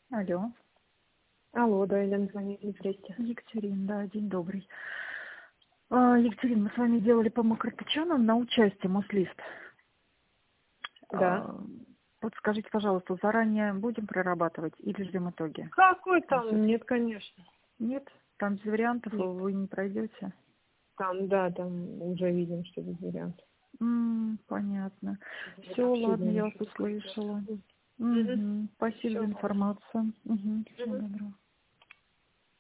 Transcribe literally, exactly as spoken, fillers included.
Алло. Алло, да, Елена звонит, здрасте. Екатерина, да, день добрый. А, Екатерина, мы с вами делали по макроточанам на участие Мослист. Да. А, подскажите, пожалуйста, заранее будем прорабатывать или ждем итоги? Какой Там там? всё- Нет, конечно. Нет? Там без вариантов Нет. вы не пройдете? Там, да, там уже видим, что без вариантов. М, понятно. Все, ладно, Обсуждение я вас что-то. услышала. Мгм. Мгм. Спасибо Всё, за ладно. информацию. Угу. Всего Мгм. доброго.